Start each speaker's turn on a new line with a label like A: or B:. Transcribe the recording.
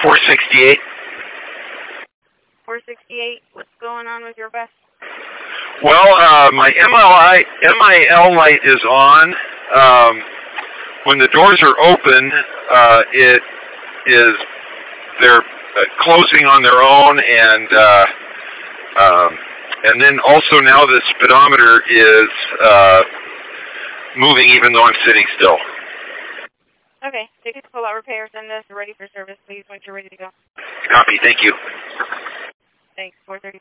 A: 468.
B: 468. What's going on with your bus?
A: Well, my MIL light is on. When the doors are open, they're closing on their own, and then also now the speedometer is moving even though I'm sitting still.
B: Okay, take it to pull out repair. Send us ready for service, please, once you're ready to go.
A: Copy. Thank you.
B: Thanks. 430.